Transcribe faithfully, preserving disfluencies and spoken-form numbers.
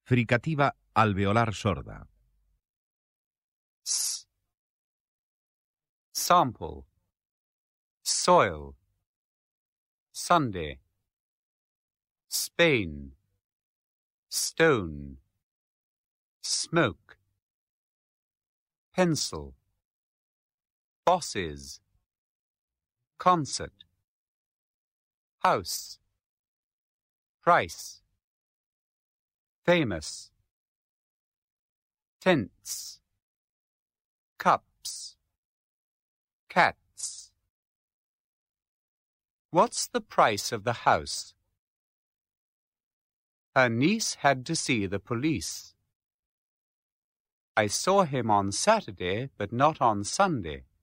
Fricativa alveolar sorda. S. Sample. Soil. Sunday. Spain. Stone. Smoke. Pencil. Bosses. Concert. House. Price. Famous. Tents. Cups. Cats. What's the price of the house? Her niece had to see the police. I saw him on Saturday, but not on Sunday.